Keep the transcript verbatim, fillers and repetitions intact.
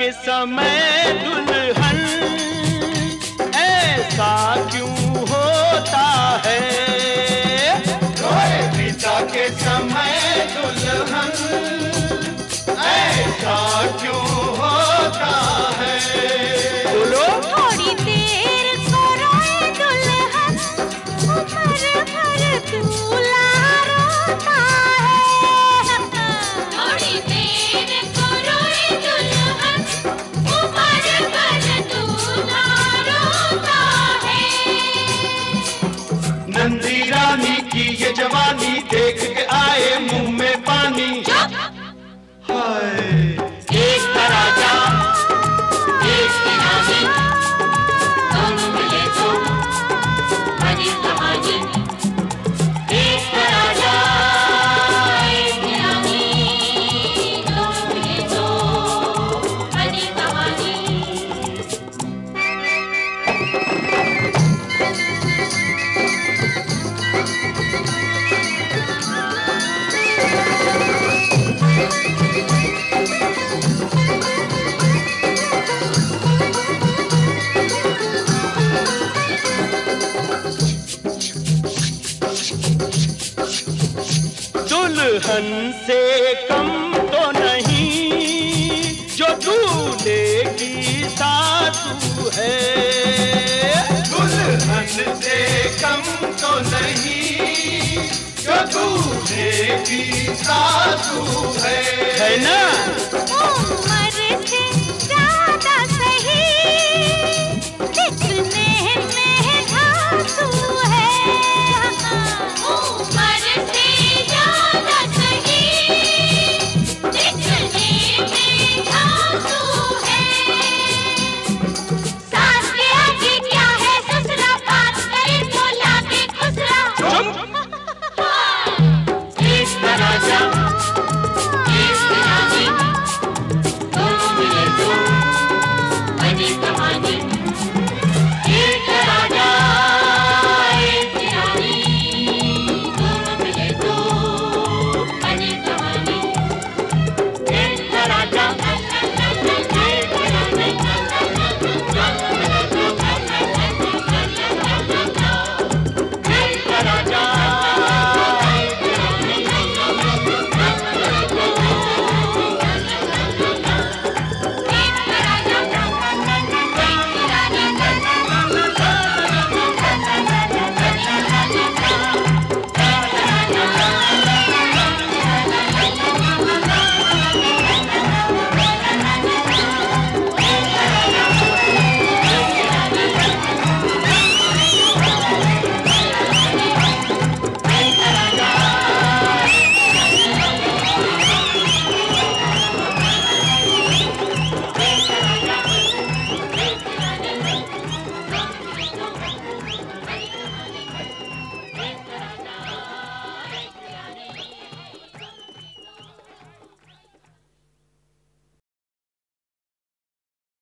के समय दुल्हन ऐसा क्यों होता है? रोए पिता के समय दुल्हन ऐसा क्यों होता है? बोलो। थोड़ी देर को रोए दुल्हन, उम्र भर दूल्हा रोता है। थोड़ी देर को रोए दुल्हन, उम्र भर दूल्हा रोता है। नंदी रानी की ये जवानी देख के आए मुंह में पानी। हाय एक का राजा, एक की रानी, दोनों मिले तो बनी कहानी। एक का राजा, एक की रानी, दोनों मिले तो बनी कहानी। दुल्हन से कम तो नहीं जो दूल्हे की सासू है। दुल्हन से कम तो नहीं जो दूल्हे की सासू है, है ना? उम्र से